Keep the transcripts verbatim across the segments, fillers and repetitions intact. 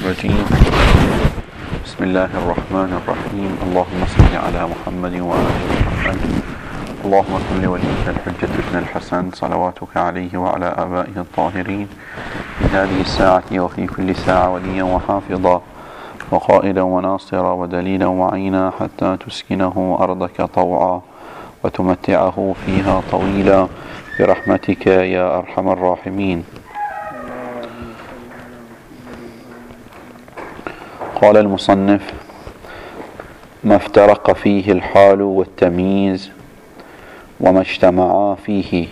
الرجيم. بسم الله الرحمن الرحيم. اللهم صل على محمد وآل محمد. اللهم صل لوليك الحجة ابن الحسن صلواتك عليه وعلى آبائه الطاهرين في هذه الساعة وفي كل ساعة وليا وحافظا وقائدا وناصرا ودليلا وعينا حتى تسكنه أرضك طوعا وتمتعه فيها طويلا برحمتك يا أرحم الراحمين. قال المصنف: ما افترق فيه الحال والتمييز وما اجتمعا فيه.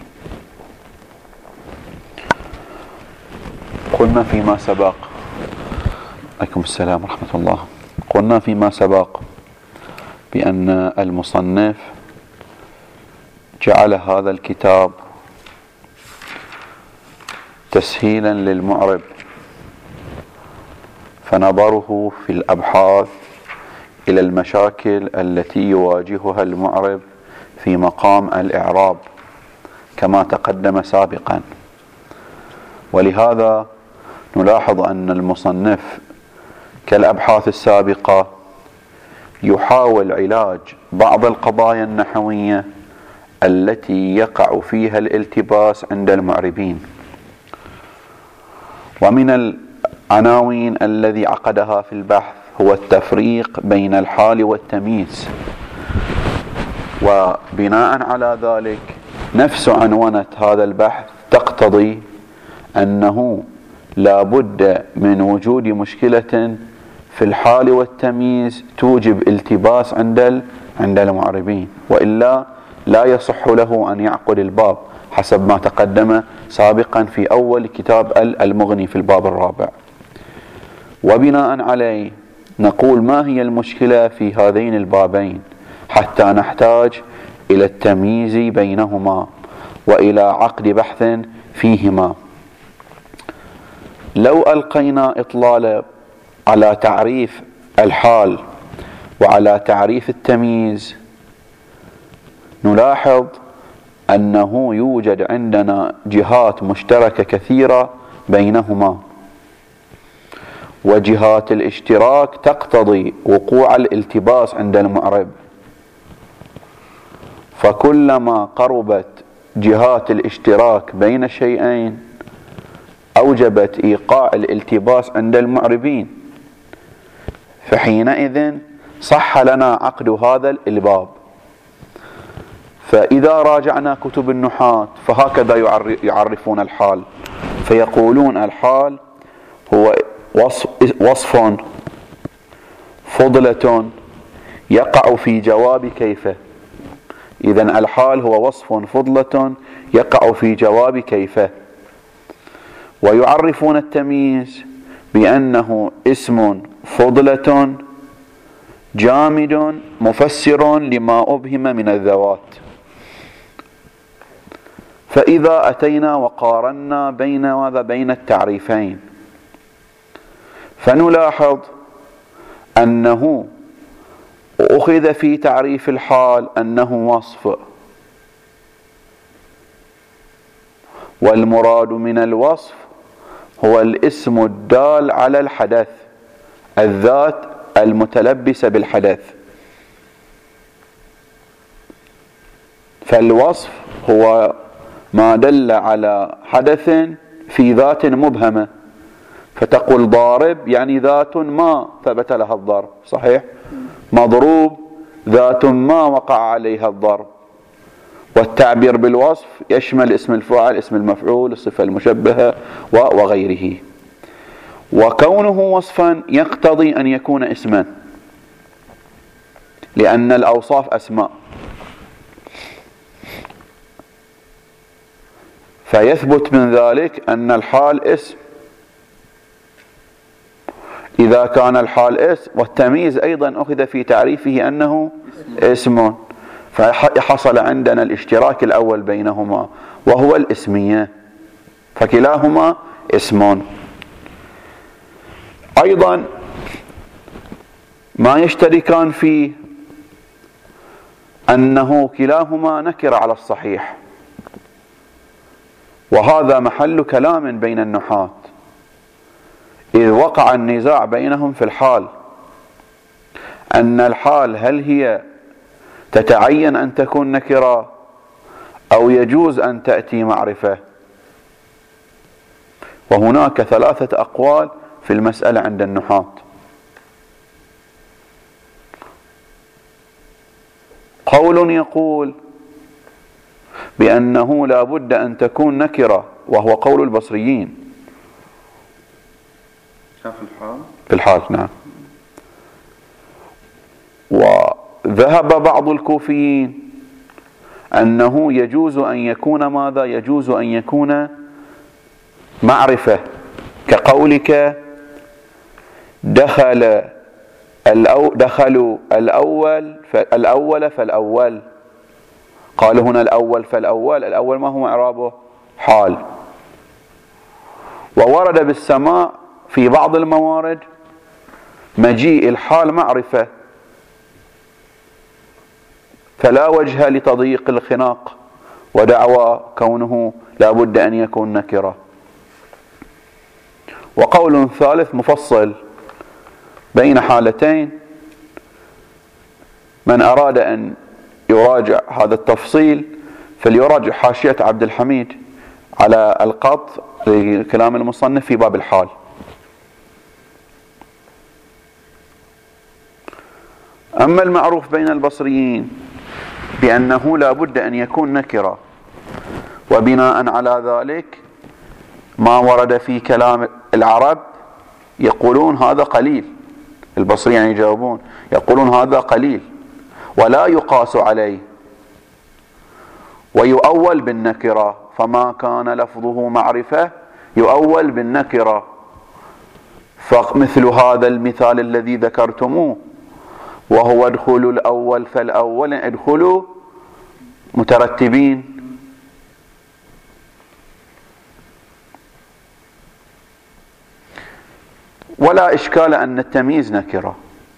قلنا فيما سبق عليكم السلام ورحمة الله قلنا فيما سبق بأن المصنف جعل هذا الكتاب تسهيلا للمعرب، فنظره في الأبحاث إلى المشاكل التي يواجهها المعرب في مقام الإعراب كما تقدم سابقا. ولهذا نلاحظ أن المصنف كالأبحاث السابقة يحاول علاج بعض القضايا النحوية التي يقع فيها الالتباس عند المعربين. ومن العناوين الذي عقدها في البحث هو التفريق بين الحال والتمييز، وبناء على ذلك نفس عنونة هذا البحث تقتضي أنه لا بد من وجود مشكلة في الحال والتمييز توجب التباس عند عند المعربين، وإلا لا يصح له أن يعقد الباب حسب ما تقدم سابقا في أول كتاب المغني في الباب الرابع. وبناء عليه نقول ما هي المشكلة في هذين البابين حتى نحتاج إلى التمييز بينهما وإلى عقد بحث فيهما. لو ألقينا إطلالة على تعريف الحال وعلى تعريف التمييز نلاحظ أنه يوجد عندنا جهات مشتركة كثيرة بينهما، وجهات الاشتراك تقتضي وقوع الالتباس عند المعرب، فكلما قربت جهات الاشتراك بين الشيئين أوجبت إيقاع الالتباس عند المعربين، فحينئذ صح لنا عقد هذا الباب. فإذا راجعنا كتب النحاة فهكذا يعرفون الحال، فيقولون الحال هو وصف فضلة يقع في جواب كيف. إذن الحال هو وصف فضلة يقع في جواب كيف. ويعرفون التمييز بأنه اسم فضلة جامد مفسر لما أبهم من الذوات. فإذا أتينا وقارنا بين ماذا بين التعريفين فنلاحظ أنه أخذ في تعريف الحال أنه وصف، والمراد من الوصف هو الاسم الدال على الحدث، الذات المتلبسة بالحدث. فالوصف هو ما دل على حدث في ذات مبهمة، فتقول ضارب يعني ذات ما ثبت لها الضرب، صحيح؟ مضروب ذات ما وقع عليها الضرب. والتعبير بالوصف يشمل اسم الفاعل، اسم المفعول، الصفة المشبهة وغيره. وكونه وصفا يقتضي أن يكون اسما، لأن الأوصاف أسماء، فيثبت من ذلك أن الحال اسم. إذا كان الحال اسم والتمييز أيضا أخذ في تعريفه أنه اسم، فحصل عندنا الاشتراك الأول بينهما وهو الاسمية، فكلاهما اسم. أيضا ما يشتركان فيه أنه كلاهما نكر على الصحيح، وهذا محل كلام بين النحاة. إذ وقع النزاع بينهم في الحال أن الحال هل هي تتعين أن تكون نكرة أو يجوز أن تأتي معرفة. وهناك ثلاثة أقوال في المسألة عند النحاة. قول يقول بأنه لا بد أن تكون نكرة، وهو قول البصريين في الحال في الحال نعم. وذهب بعض الكوفيين أنه يجوز أن يكون ماذا؟ يجوز أن يكون معرفة، كقولك دخل الأو دخلوا الأول فالأول فالأول. قال هنا الأول فالأول، الأول ما هو إعرابه؟ حال. وورد بالسماء في بعض الموارد مجيء الحال معرفة، فلا وجه لتضييق الخناق ودعوى كونه لا بد أن يكون نكرة. وقول ثالث مفصل بين حالتين، من أراد أن يراجع هذا التفصيل فليراجع حاشية عبد الحميد على القط لكلام المصنف في باب الحال. أما المعروف بين البصريين بأنه لا بد أن يكون نكرة، وبناء على ذلك ما ورد في كلام العرب يقولون هذا قليل. البصريين يجاوبون يقولون هذا قليل ولا يقاس عليه، ويؤول بالنكرة، فما كان لفظه معرفة يؤول بالنكرة. فمثل هذا المثال الذي ذكرتموه وهو ادخلوا الأول فالأول، ادخلوا مترتبين. ولا إشكال أن التمييز نكرة.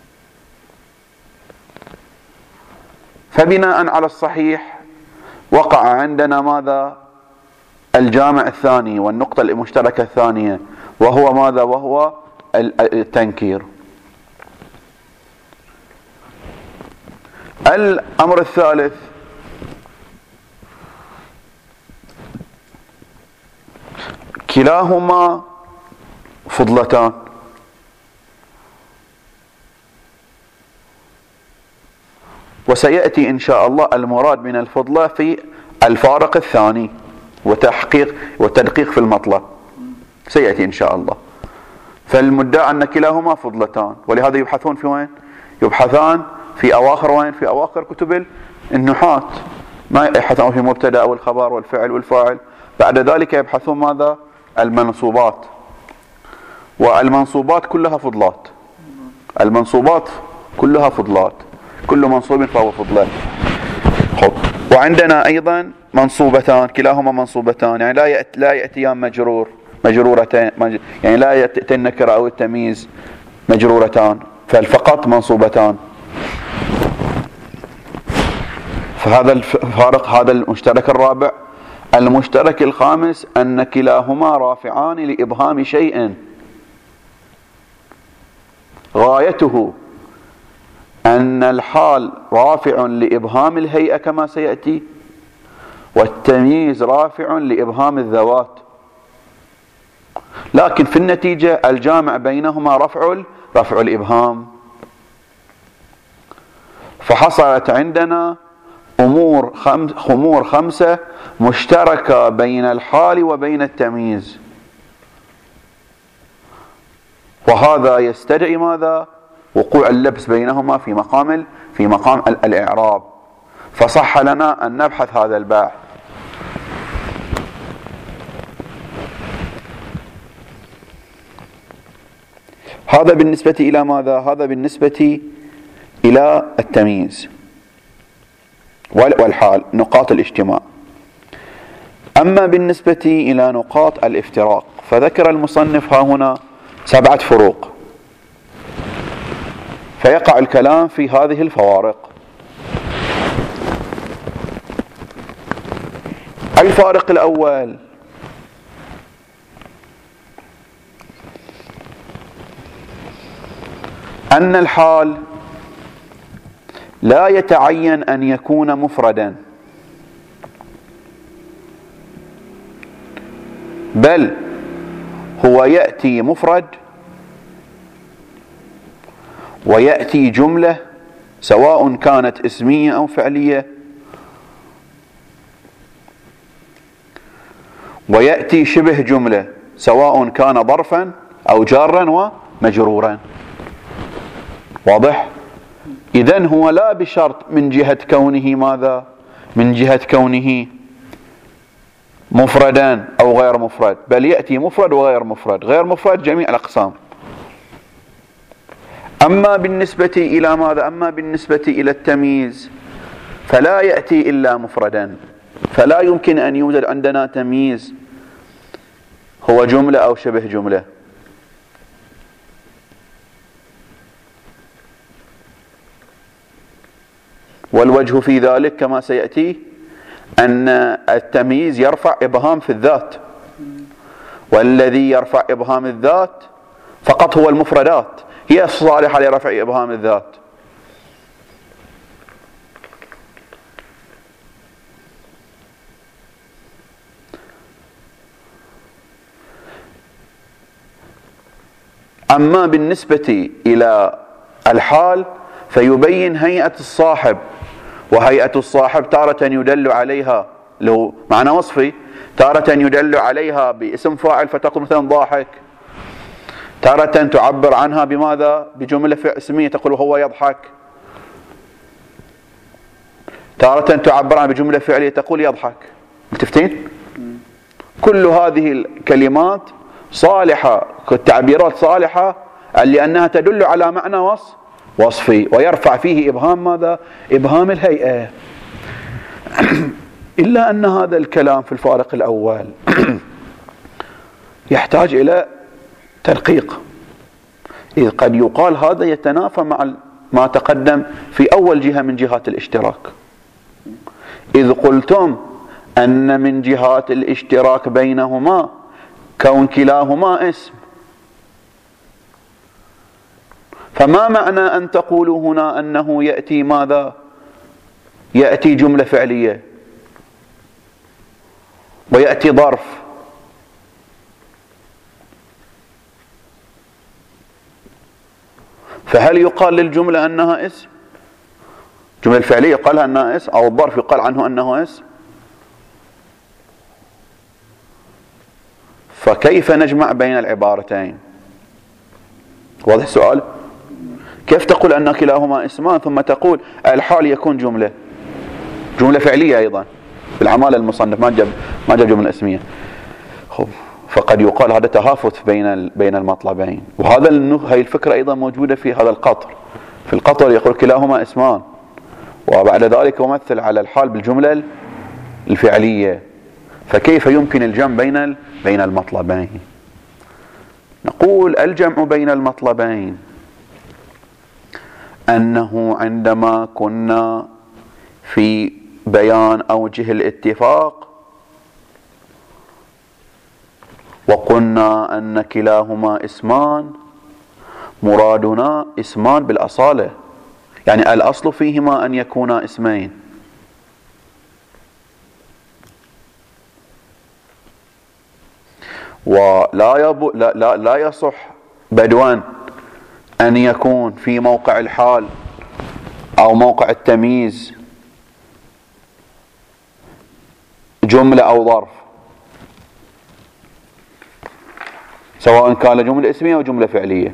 فبناء على الصحيح وقع عندنا ماذا؟ الجامع الثاني والنقطة المشتركة الثانية، وهو ماذا؟ وهو التنكير. الأمر الثالث كلاهما فضلتان، وسيأتي إن شاء الله المراد من الفضلة في الفارق الثاني وتحقيق وتدقيق في المطلب، سيأتي إن شاء الله. فالمدعى أن كلاهما فضلتان، ولهذا يبحثون في وين؟ يبحثان في أواخر وين؟ في أواخر كتب النحاة، ما يبحثون في مبتدأ والخبر والفعل والفاعل. بعد ذلك يبحثون ماذا؟ المنصوبات، والمنصوبات كلها فضلات، المنصوبات كلها فضلات، كل منصوب فهو فضلات. وعندنا أيضا منصوبتان، كلاهما منصوبتان، يعني لا يأتي لا يأتيان مجرور مجرورتين، يعني لا يأتي النكرة أو التمييز مجرورتان، فالفقط منصوبتان. فهذا الفارق، هذا المشترك الرابع. المشترك الخامس أن كلاهما رافعان لإبهام شيء غايته أن الحال رافع لإبهام الهيئة كما سيأتي، والتمييز رافع لإبهام الذوات، لكن في النتيجة الجامع بينهما رفع رفع الإبهام. فحصلت عندنا أمور خمس خمور خمسة مشتركة بين الحال وبين التمييز، وهذا يستدعي ماذا؟ وقوع اللبس بينهما في مقام في مقام الإعراب. فصح لنا أن نبحث هذا البحث. هذا بالنسبة إلى ماذا؟ هذا بالنسبة إلى التمييز والحال، نقاط الاجتماع. أما بالنسبة إلى نقاط الافتراق فذكر المصنف ها هنا سبعة فروق، فيقع الكلام في هذه الفوارق. الفارق الأول أن الحال لا يتعين أن يكون مفردا، بل هو يأتي مفرد ويأتي جملة سواء كانت اسمية أو فعلية، ويأتي شبه جملة سواء كان ظرفا أو جارا ومجرورا. واضح؟ إذن هو لا بشرط من جهة كونه ماذا؟ من جهة كونه مفردا أو غير مفرد، بل يأتي مفرد وغير مفرد، غير مفرد جميع الأقسام. أما بالنسبة إلى ماذا؟ أما بالنسبة إلى التمييز فلا يأتي إلا مفردا، فلا يمكن أن يوجد عندنا تمييز هو جملة أو شبه جملة. والوجه في ذلك كما سيأتي أن التمييز يرفع إبهام في الذات، والذي يرفع إبهام الذات فقط هو المفردات، هي الصالحة لرفع إبهام الذات. أما بالنسبة إلى الحال فيبين هيئة الصاحب، وهيئة الصاحب تارة يدل عليها لو معنى وصفي، تارة يدل عليها باسم فاعل فتقول مثلا ضاحك، تارة تعبر عنها بماذا؟ بجملة اسمية تقول هو يضحك، تارة تعبر عنها بجملة فعلية تقول يضحك. ملتفتين؟ كل هذه الكلمات صالحة، التعبيرات صالحة لأنها تدل على معنى وصف وصفي ويرفع فيه إبهام ماذا؟ إبهام الهيئة. إلا أن هذا الكلام في الفارق الأول يحتاج إلى تدقيق، إذ قد يقال هذا يتنافى مع ما تقدم في أول جهة من جهات الاشتراك، إذ قلتم أن من جهات الاشتراك بينهما كون كلاهما اسم، فما معنى أن تقولوا هنا أنه يأتي ماذا؟ يأتي جملة فعلية ويأتي ظرف، فهل يقال للجملة أنها اسم؟ الجملة الفعلية يقال أنها اسم، أو الظرف يقال عنه أنه اسم؟ فكيف نجمع بين العبارتين؟ واضح السؤال؟ كيف تقول أن كلاهما اسمان ثم تقول الحال يكون جملة جملة فعلية أيضا بالعمالة المصنف، ما جاب ما جاب جملة اسمية؟ خب فقد يقال هذا تهافت بين بين المطلبين. وهذا هي الفكرة أيضا موجودة في هذا القطر، في القطر يقول كلاهما اسمان، وبعد ذلك يمثل على الحال بالجملة الفعلية، فكيف يمكن الجمع بين بين المطلبين؟ نقول الجمع بين المطلبين أنه عندما كنا في بيان أوجه الاتفاق وقلنا أن كلاهما اسمان، مرادنا اسمان بالأصالة، يعني الأصل فيهما أن يكونا اسمين، ولا يب... لا, لا, لا يصح بدوا أن يكون في موقع الحال أو موقع التمييز جملة أو ظرف، سواء كان جملة اسمية أو جملة فعلية.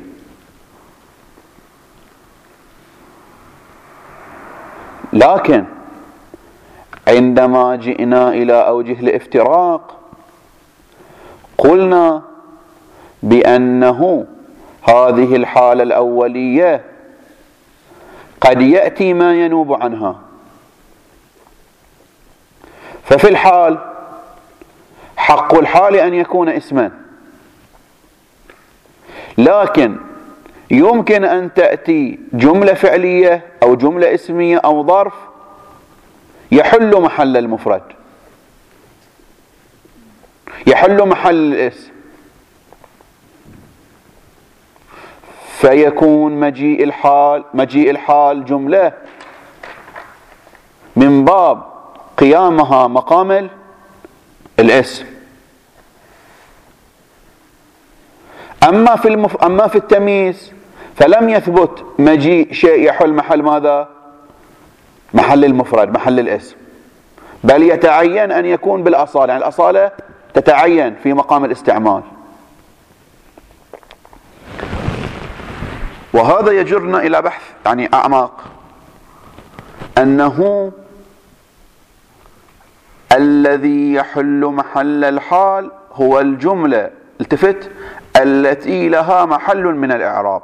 لكن عندما جئنا إلى أوجه الافتراق قلنا بأنه هذه الحالة الأولية قد يأتي ما ينوب عنها، ففي الحال حق الحال أن يكون اسما، لكن يمكن أن تأتي جملة فعلية أو جملة اسمية أو ظرف يحل محل المفرد، يحل محل الاسم. فيكون مجيء الحال مجيء الحال جملة من باب قيامها مقام الاسم. أما في المف... أما في التمييز فلم يثبت مجيء شيء يحل محل ماذا؟ محل المفرد، محل الاسم، بل يتعين أن يكون بالأصالة، يعني الأصالة تتعين في مقام الاستعمال. وهذا يجرنا إلى بحث يعني أعمق، أنه الذي يحل محل الحال هو الجملة، التفت، التي لها محل من الإعراب.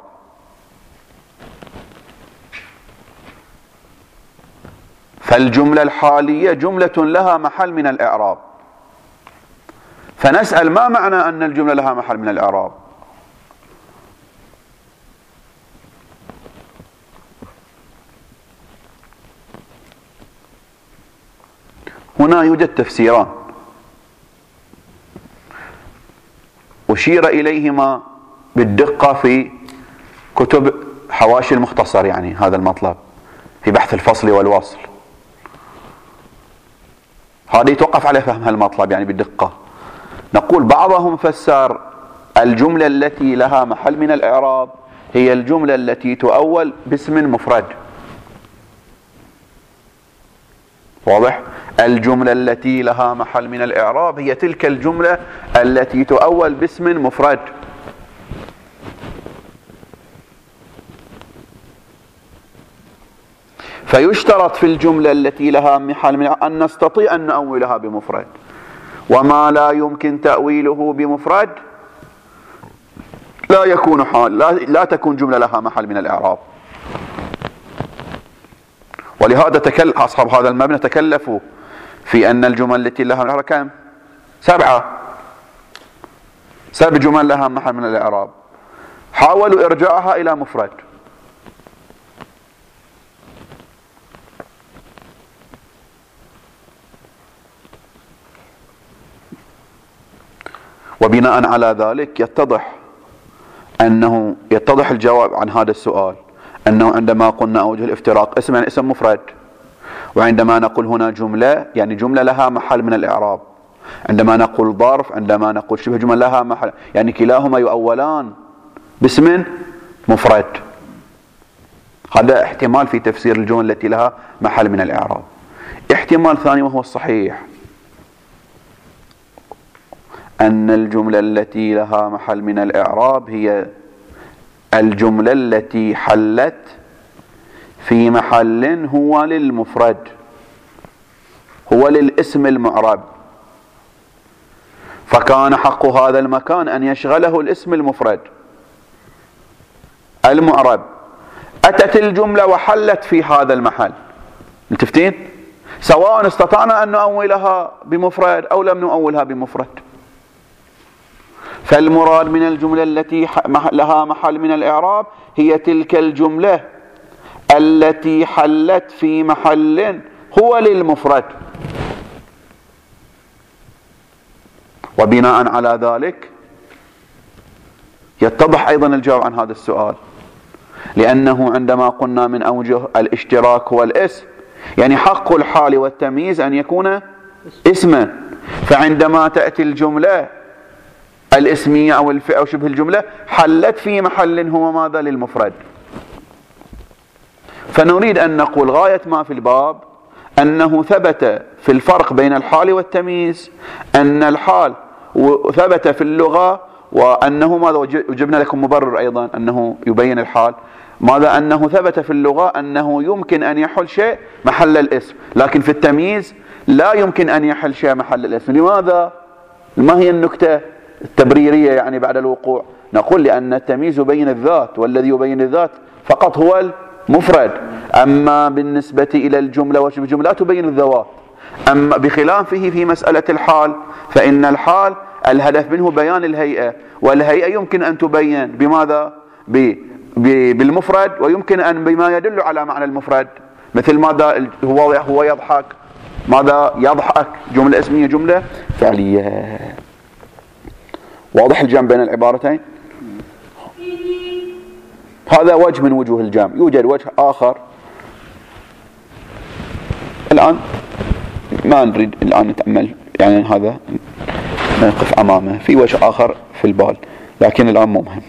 فالجملة الحالية جملة لها محل من الإعراب. فنسأل ما معنى أن الجملة لها محل من الإعراب؟ هنا يوجد تفسيران أشير إليهما بالدقة في كتب حواشي المختصر، يعني هذا المطلب في بحث الفصل والوصل، هذا يتوقف على فهم هالمطلب يعني بالدقة. نقول بعضهم فسر الجملة التي لها محل من الإعراب هي الجملة التي تؤول باسم مفرد. واضح؟ الجملة التي لها محل من الإعراب هي تلك الجملة التي تؤول باسم مفرد. فيشترط في الجملة التي لها محل من أن نستطيع أن نؤولها بمفرد، وما لا يمكن تأويله بمفرد لا يكون حال، لا, لا تكون جملة لها محل من الإعراب. ولهذا تكل أصحاب هذا المبنى تكلفوا في أن الجمل التي لها محل كم؟ سبعة سبع جمل لها محل من الإعراب، حاولوا إرجاعها إلى مفرد. وبناء على ذلك يتضح أنه يتضح الجواب عن هذا السؤال، أنه عندما قلنا أوجه الافتراق اسم يعني اسم مفرد، وعندما نقول هنا جملة يعني جملة لها محل من الإعراب، عندما نقول ظرف، عندما نقول شبه جملة لها محل، يعني كلاهما يؤولان باسم مفرد. هذا احتمال في تفسير الجمل التي لها محل من الإعراب. احتمال ثاني وهو الصحيح، أن الجملة التي لها محل من الإعراب هي الجملة التي حلت في محل هو للمفرد، هو للاسم المعرب، فكان حق هذا المكان أن يشغله الاسم المفرد المعرب. أتت الجملة وحلت في هذا المحل، ملتفتين؟ سواء استطعنا أن نؤولها بمفرد أو لم نؤولها بمفرد. فالمراد من الجملة التي لها محل من الإعراب هي تلك الجملة التي حلت في محل هو للمفرد. وبناء على ذلك يتضح أيضا الجواب عن هذا السؤال، لأنه عندما قلنا من أوجه الاشتراك هو الاسم، يعني حق الحال والتمييز أن يكون اسما، فعندما تأتي الجملة الاسمية أو الفئة أو شبه الجملة حلت في محل هو ماذا؟ للمفرد. فنريد أن نقول غاية ما في الباب أنه ثبت في الفرق بين الحال والتمييز أن الحال ثبت في اللغة، وأنه ماذا؟ وجبنا لكم مبرر أيضا أنه يبين الحال ماذا؟ أنه ثبت في اللغة أنه يمكن أن يحل شيء محل الاسم، لكن في التمييز لا يمكن أن يحل شيء محل الاسم. لماذا؟ ما هي النكتة التبريرية يعني بعد الوقوع؟ نقول لأن التمييز يبين الذات، والذي يبين الذات فقط هو المفرد، أما بالنسبة إلى الجملة وشبه الجملة لا تبين الذوات. أما بخلافه في مسألة الحال، فإن الحال الهدف منه بيان الهيئة، والهيئة يمكن أن تبين بماذا؟ ب بالمفرد، ويمكن أن بما يدل على معنى المفرد، مثل ماذا؟ هو هو يضحك، ماذا؟ يضحك، جملة اسمية جملة فعلية. واضح الجمع بين العبارتين؟ هذا وجه من وجوه الجمع. يوجد وجه آخر الآن ما نريد الآن نتأمل، يعني هذا نقف أمامه، في وجه آخر في البال لكن الآن مو مهم.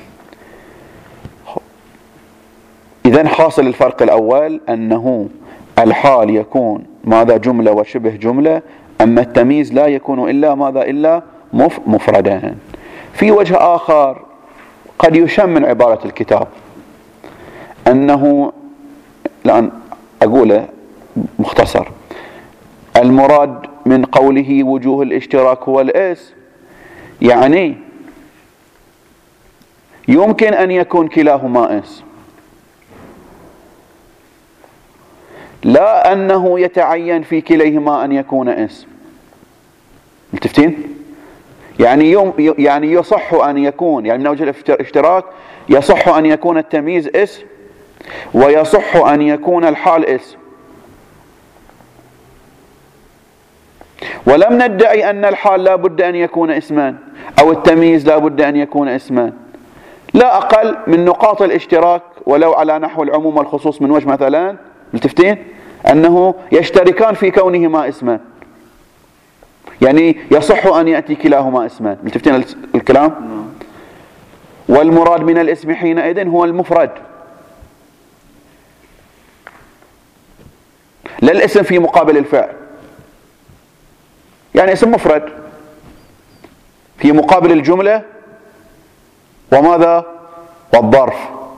إذن حاصل الفرق الأول أنه الحال يكون ماذا جملة وشبه جملة، أما التمييز لا يكون إلا ماذا إلا مفردا. في وجه آخر قد يشم من عبارة الكتاب أنه الآن أقوله مختصر، المراد من قوله وجوه الاشتراك هو الاسم، يعني يمكن أن يكون كلاهما اسم، لا أنه يتعين في كليهما أن يكون اسم. متفتين؟ يعني يوم يعني يصح أن يكون، يعني من وجه الاشتراك يصح أن يكون التمييز اسم، ويصح أن يكون الحال اسم. ولم ندعي أن الحال لا بد أن يكون اسمان أو التمييز لا بد أن يكون اسمان، لا أقل من نقاط الاشتراك ولو على نحو العموم والخصوص من وجه مثلا ملتفتين أنه يشتركان في كونهما اسمان، يعني يصح أن يأتي كلاهما اسمان. ملتفتين الكلام؟ والمراد من الاسم حينئذ هو المفرد، لا الاسم في مقابل الفعل، يعني اسم مفرد في مقابل الجملة وماذا؟ والظرف،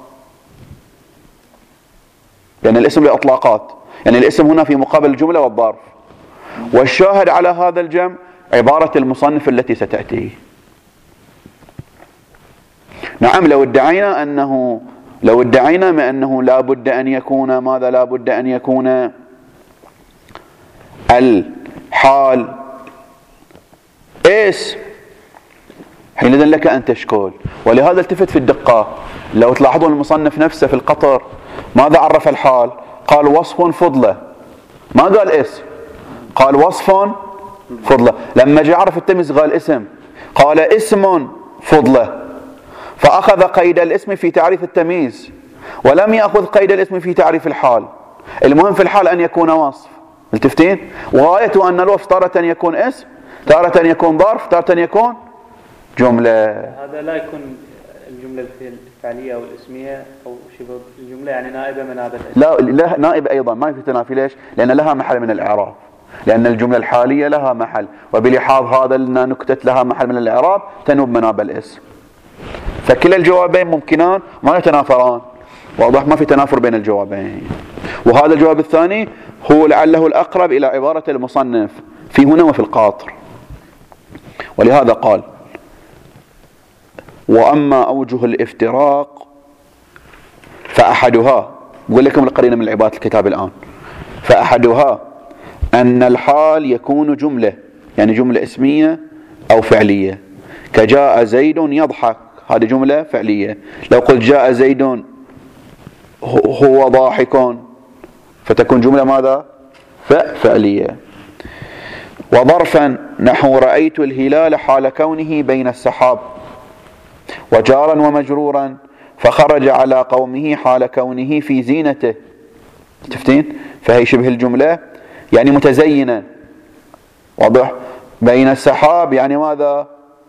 لأن يعني الاسم لإطلاقات، يعني الاسم هنا في مقابل الجملة والظرف. والشاهد على هذا الجمع عبارة المصنف التي ستأتي. نعم، لو ادعينا أنه لو ادعينا ما أنه لا بد أن يكون ماذا؟ لا بد أن يكون الحال اسم، حينئذ لك أن تشكل. ولهذا التفت في الدقة، لو تلاحظون المصنف نفسه في القطر ماذا عرف الحال؟ قال وصف فضلة، ما قال اسم، قال وصف فضلة. لما جاء عرف التمييز قال اسم، قال اسم فضلة، فأخذ قيد الاسم في تعريف التمييز ولم يأخذ قيد الاسم في تعريف الحال. المهم في الحال أن يكون وصف. ملتفتين؟ وغايته أن الوصف تارة يكون اسم، تارة يكون ظرف، تارة يكون جملة. هذا لا يكون الجملة الفعلية أو الاسمية أو شبه الجملة، يعني نائبة من هذا الاسم. لا, لا نائب أيضا ما في تنافي. ليش؟ لأن لها محل من الإعراب، لأن الجملة الحالية لها محل، وبلحاظ هذا لنا نكتة لها محل من الإعراب تنوب مناب الاسم. فكلا الجوابين ممكنان ما يتنافران، واضح؟ ما في تنافر بين الجوابين. وهذا الجواب الثاني هو لعله الأقرب إلى عبارة المصنف في هنا وفي القاطر. ولهذا قال وأما أوجه الافتراق فأحدها، بقول لكم القرينة من عبارة الكتاب الآن، فأحدها أن الحال يكون جملة، يعني جملة اسمية أو فعلية، كجاء زيد يضحك، هذه جملة فعلية. لو قلت جاء زيد هو ضاحك فتكون جملة ماذا؟ فعلية. وظرفا نحو رأيت الهلال حال كونه بين السحاب، وجارا ومجرورا فخرج على قومه حال كونه في زينته. تفتين؟ فهي شبه الجملة، يعني متزينا، واضح؟ بين السحاب يعني ماذا؟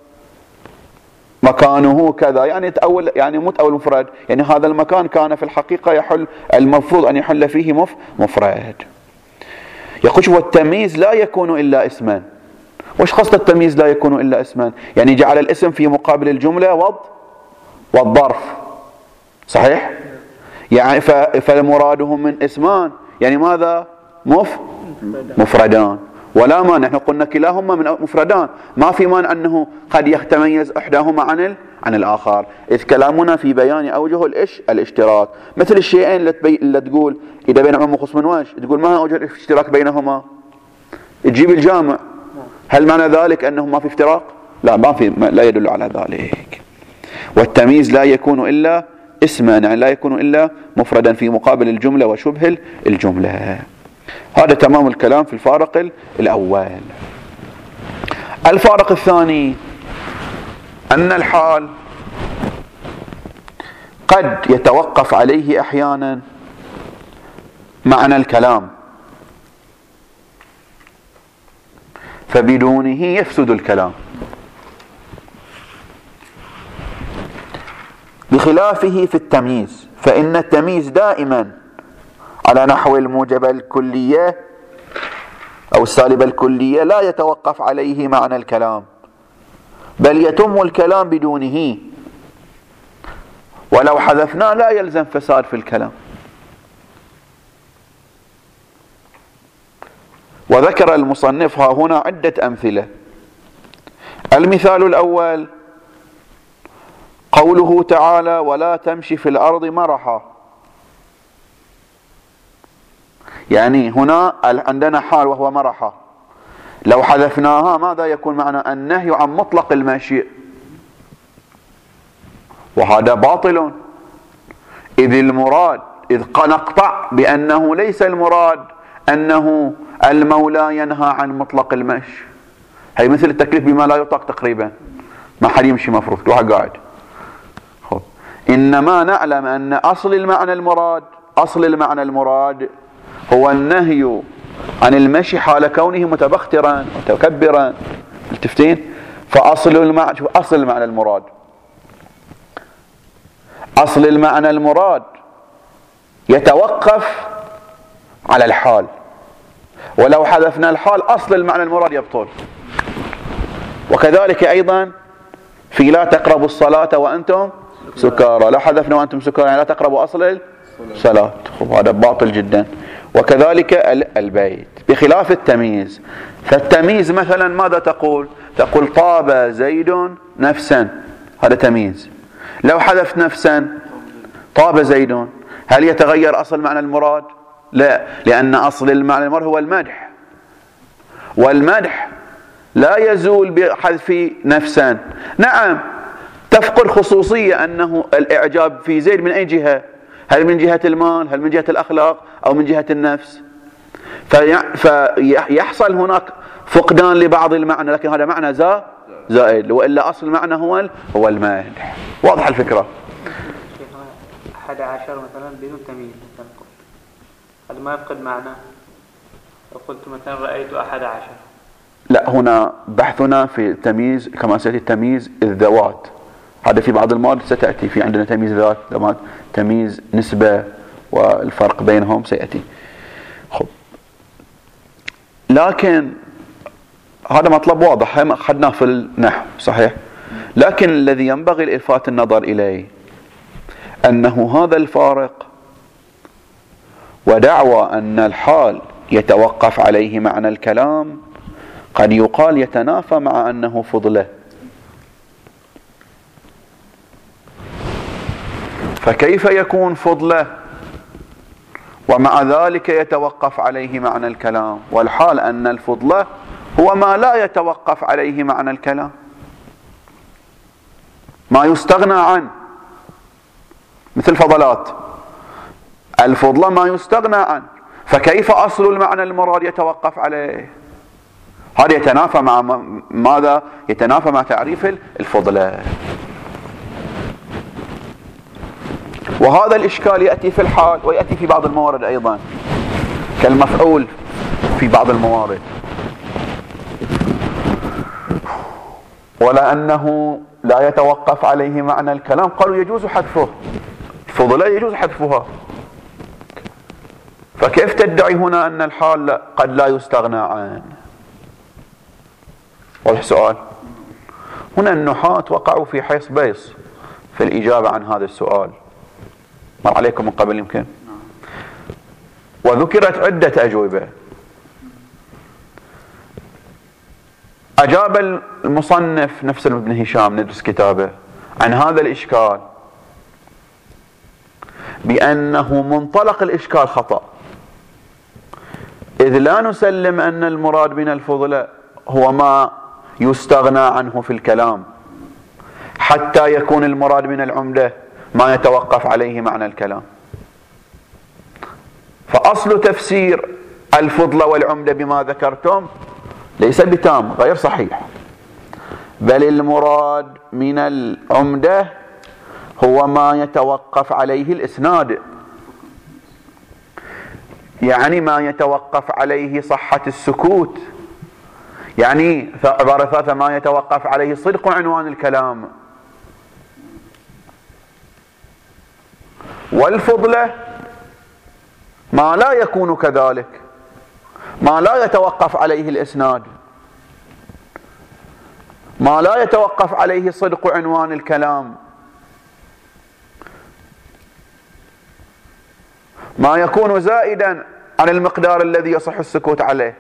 مكانه كذا، يعني تأول، يعني مو تأول مفرد، يعني هذا المكان كان في الحقيقة يحل المفروض أن يحل فيه مف مفرد. يقول والتمييز لا يكون إلا اسما. وش قصد التمييز لا يكون إلا اسما؟ يعني جعل الاسم في مقابل الجملة وض والظرف، صحيح؟ يعني فالمرادهم من اسمان يعني ماذا؟ مف مفردان. ولا ما نحن قلنا كلاهما من مفردان، ما في مانع أنه قد يتميز إحداهما عن عن الآخر، إذ كلامنا في بيان أوجه الإش الاشتراك. مثل الشيئين اللي, تبي... اللي تقول إذا بين عموم وخصوص من وجه، تقول ما أوجه الاشتراك بينهما؟ تجيب الجامع. هل معنى ذلك أنه ما في افتراق؟ لا، ما في، لا يدل على ذلك. والتمييز لا يكون إلا اسما، يعني لا يكون إلا مفردا في مقابل الجملة وشبه الجملة. هذا تمام الكلام في الفارق الأول. الفارق الثاني أن الحال قد يتوقف عليه أحيانا معنى الكلام، فبدونه يفسد الكلام، بخلافه في التمييز، فإن التمييز دائما على نحو الموجبة الكلية أو السالبة الكلية لا يتوقف عليه معنى الكلام، بل يتم الكلام بدونه، ولو حذفناه لا يلزم فساد في الكلام. وذكر المصنف ها هنا عدة أمثلة. المثال الأول قوله تعالى: ولا تمشي في الأرض مرحا. يعني هنا عندنا حال وهو مرحا، لو حذفناها ماذا يكون معنى؟ النهي عن مطلق المشي، وهذا باطل، إذ المراد إذ نقطع بأنه ليس المراد أنه المولى ينهى عن مطلق المشي. هي مثل التكليف بما لا يطاق تقريبا، ما حد يمشي مفروض، كل واحد قاعد. خب. إنما نعلم أن أصل المعنى المراد أصل المعنى المراد هو النهي عن المشي حال كونه متبخترا متكبرا. التفتين؟ فأصل المعنى شوف أصل المعنى المراد أصل المعنى المراد يتوقف على الحال، ولو حذفنا الحال أصل المعنى المراد يبطل. وكذلك أيضا في لا تقربوا الصلاة وأنتم سكارى، لو حذفنا وأنتم سكارى يعني لا تقربوا أصل الصلاة، هذا باطل جدا. وكذلك البيت، بخلاف التمييز. فالتمييز مثلا ماذا تقول؟ تقول طاب زيد نفسا، هذا تمييز. لو حذفت نفسا طاب زيد، هل يتغير أصل معنى المراد؟ لا، لأن أصل المعنى المراد هو المدح، والمدح لا يزول بحذف نفسا. نعم تفقد خصوصية أنه الإعجاب في زيد من أي جهة؟ هل من جهة المال؟ هل من جهة الأخلاق؟ أو من جهة النفس؟ فيحصل هناك فقدان لبعض المعنى، لكن هذا معنى زائد، وإلا أصل المعنى هو هو المدح. واضح الفكرة؟ أحد عشر مثلا بدون تمييز، هذا ما يفقد معنى. لو قلت مثلا رأيت أحد عشر، لا، هنا بحثنا في التمييز كما سيأتي التمييز الذوات، هذا في بعض المواد ستأتي، في عندنا تمييز ذات، تمييز نسبة والفرق بينهم سيأتي. خب. لكن هذا مطلب واضح هم أخذناه في النحو صحيح، لكن الذي ينبغي الإلفات النظر إليه أنه هذا الفارق ودعوى أن الحال يتوقف عليه معنى الكلام قد يقال يتنافى مع أنه فضله. فكيف يكون فضله ومع ذلك يتوقف عليه معنى الكلام، والحال أن الفضله هو ما لا يتوقف عليه معنى الكلام، ما يستغنى عنه، مثل فضلات الفضله ما يستغنى عنه، فكيف أصل المعنى المراد يتوقف عليه؟ هذا يتنافى مع ماذا؟ يتنافى مع تعريف الفضله. وهذا الإشكال يأتي في الحال ويأتي في بعض الموارد أيضا، كالمفعول في بعض الموارد. ولا أنه لا يتوقف عليه معنى الكلام، قالوا يجوز حذفه، الفضلة يجوز حذفها. فكيف تدعي هنا أن الحال قد لا يستغنى عنه؟ واضح السؤال؟ هنا النحاة وقعوا في حيص بيص في الإجابة عن هذا السؤال، مر عليكم من قبل يمكن، وذكرت عدة أجوبة. أجاب المصنف نفس ابن هشام ندرس كتابه عن هذا الإشكال بأنه منطلق الإشكال خطأ، إذ لا نسلم أن المراد من الفضلة هو ما يستغنى عنه في الكلام، حتى يكون المراد من العمدة ما يتوقف عليه معنى الكلام. فأصل تفسير الفضلة والعمدة بما ذكرتم ليس بتام، غير صحيح، بل المراد من العمدة هو ما يتوقف عليه الإسناد، يعني ما يتوقف عليه صحة السكوت، يعني عبارة ثالثة ما يتوقف عليه صدق عنوان الكلام. والفضلة ما لا يكون كذلك، ما لا يتوقف عليه الإسناد، ما لا يتوقف عليه صدق عنوان الكلام، ما يكون زائدا عن المقدار الذي يصح السكوت عليه.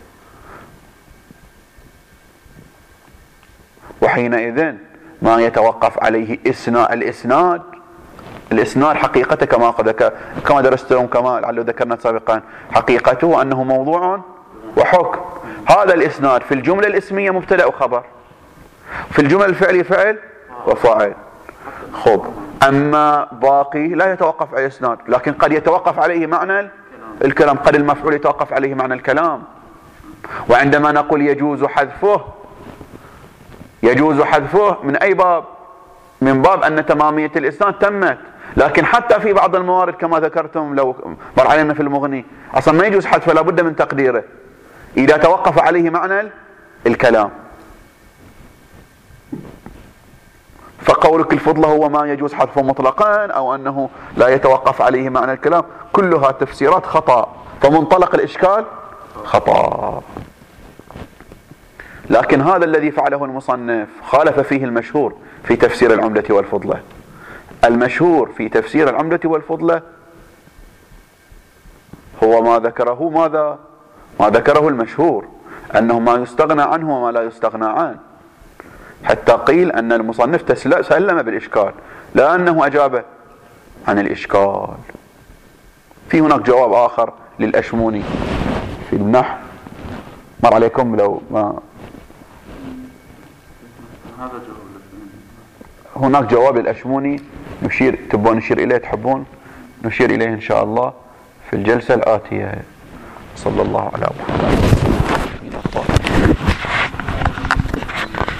وحينئذ ما يتوقف عليه إسناد الإسناد الإسناد حقيقته كما كما درستم كما لعله ذكرنا سابقا، حقيقته أنه موضوع وحكم. هذا الإسناد في الجملة الاسمية مبتدأ وخبر، في الجملة الفعلية فعل وفاعل. خب أما باقي لا يتوقف على الإسناد، لكن قد يتوقف عليه معنى الكلام، قد المفعول يتوقف عليه معنى الكلام. وعندما نقول يجوز حذفه، يجوز حذفه من أي باب؟ من باب أن تمامية الإسناد تمت. لكن حتى في بعض الموارد كما ذكرتم لو مر علينا في المغني أصلا ما يجوز حذفه، لا بد من تقديره إذا توقف عليه معنى الكلام. فقولك الفضلة هو ما يجوز حذفه مطلقا أو أنه لا يتوقف عليه معنى الكلام، كلها تفسيرات خطأ، فمنطلق الإشكال خطأ. لكن هذا الذي فعله المصنف خالف فيه المشهور في تفسير العمدة والفضلة. المشهور في تفسير العمدة والفضلة هو ما ذكره ماذا؟ ما ذكره المشهور، أنه ما يستغنى عنه وما لا يستغنى عنه، حتى قيل أن المصنف سلم بالإشكال لا أنه أجاب عن الإشكال. في هناك جواب آخر للأشموني في النحو مر عليكم لو ما هناك جواب للأشموني نشير، تبون نشير إليه، تحبون نشير إليه إن شاء الله في الجلسة الآتية. صلى الله على محمد.